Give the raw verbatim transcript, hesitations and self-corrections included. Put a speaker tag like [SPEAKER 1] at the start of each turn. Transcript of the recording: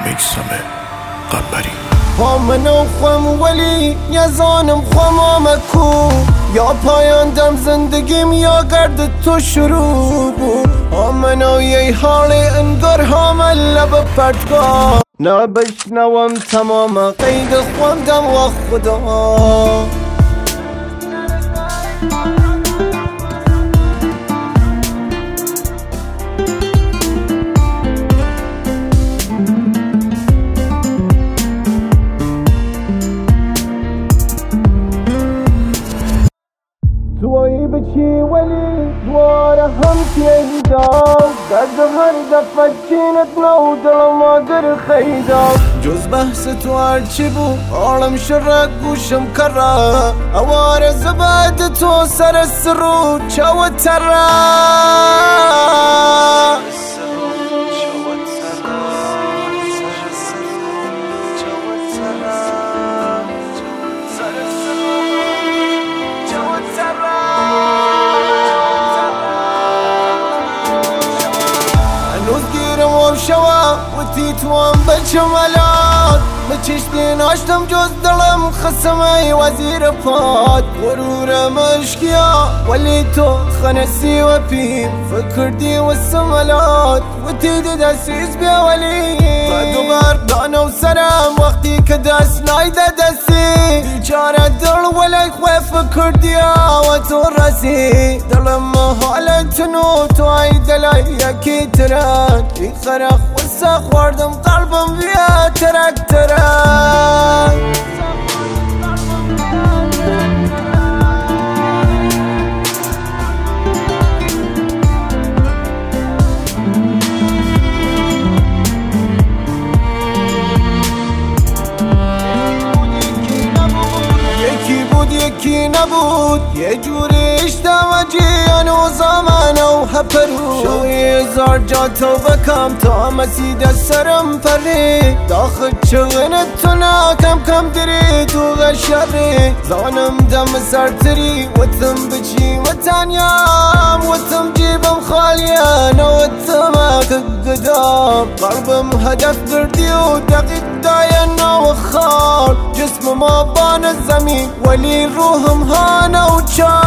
[SPEAKER 1] میسم قنبری.
[SPEAKER 2] با منو خوام ولی یزانم خوام آمکو، یا پایاندم زندگیم یا گرد تو شروع بود. آمنو یه حال انگار حامل لب پرتگاه، نبشنوم تمام قید خواندم و خدا. توی بچی ولی دواره هم تیدم، درد هر دفعه چینت نو دلم آگر خیدم. جز بحث تو هرچی بود عالم شرک گوشم کرا، اوار زباد تو سر سرو چو ترا. شوا و تیتوان بجملات، مچشتی ناشتم جز دلم خسمه وزیر پاد. غرور مشکیا ولی تو خنسی و پیم، فکردی و سملات و تیدی دستیز بیا ولی. دوبار دانا و سرم وقتی که دست نایده دستی، بیچاره دل ولی خواه فکردی و تو رسی. دلم حالتنو تو ای دلای یکی ترک، ای خرخ و سخوردم قلبم بیا ترک ترک. یکی نبود یه جوری اشتواجی انو زمان و هپرو، شوی هزار جا تو بکم تا مسید سرم پری. داخل چغنت تو نا کم کم دری تو غشری، زانم دم سرتری وطم بچی وطنیام، وطم جیبم خالیان وطم اک قدام. قلبم هدف دردی و دقیق داین و خار، جسم ما بان زمین ولی روحم هانا و چار.